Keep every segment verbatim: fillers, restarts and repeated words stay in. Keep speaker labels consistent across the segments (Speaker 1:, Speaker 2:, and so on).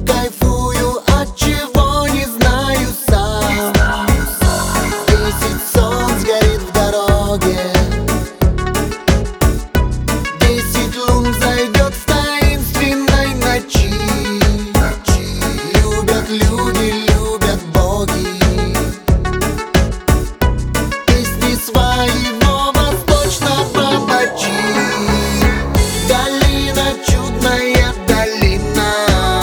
Speaker 1: кайфую, от чего не знаю сам. Десять солнц горит в дороге, десять лун зайдет в таинственной ночи. Любят люди, любят боги песни своего восточного бачи. Долина, чудная долина,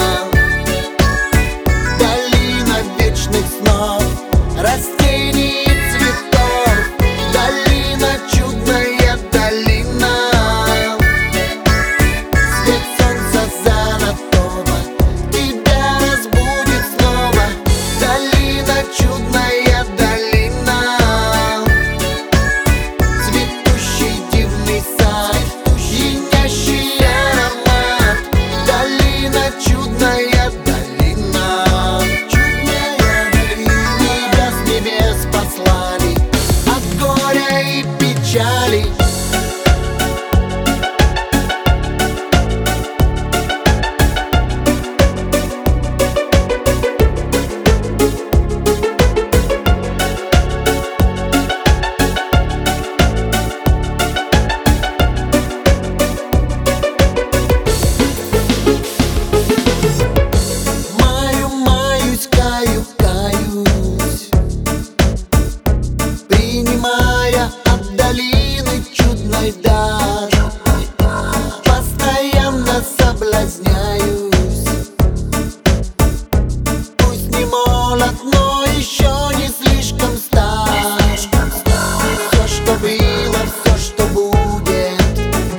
Speaker 1: долина вечных снов, растений и цветов. Долина, чудная долина, свет солнца золотого тебя разбудит снова. Долина, чудная долина, цветущий дивный сад, пьянящий аромат. Долина, чудная долина, чудная долина. Тебя с небес послали от горя и печали. Маю, маюсь, каю, каюсь, принимая от долины чудной дар. Постоянно соблазняюсь, пусть не молод, но еще не слишком стар. Все, что было, все, что будет,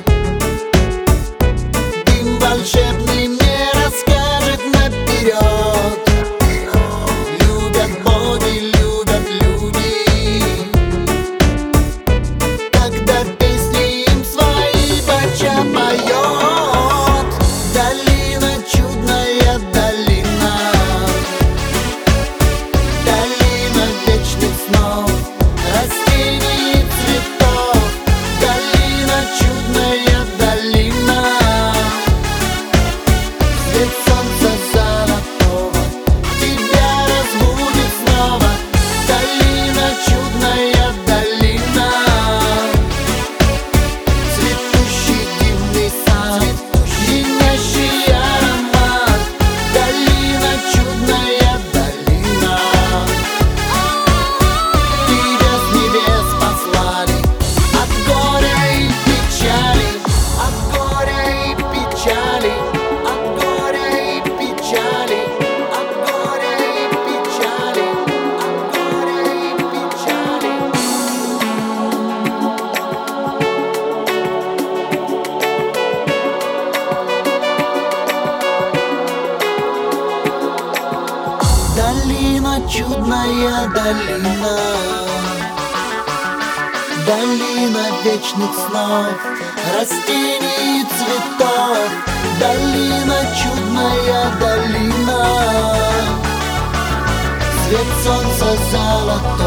Speaker 1: дым волшебный мне расскажет наперед. Любят боги, любят люди, когда песни им свои бача поет. Долина, чудная долина, долина вечных снов, растений и цветов. Долина, чудная долина, свет солнца золотого тебя разбудит снова. Долина, чудная долина, цветущий дивный сад, пьянящий аромат. Долина, чудная долина, тебя с небес послали от горя и печали, от горя и печали, от горя и печали, от горя и печали, от горя и печали. Долина, чудная долина, долина вечных снов, растений и цветов. Долина, чудная долина, свет солнца золотого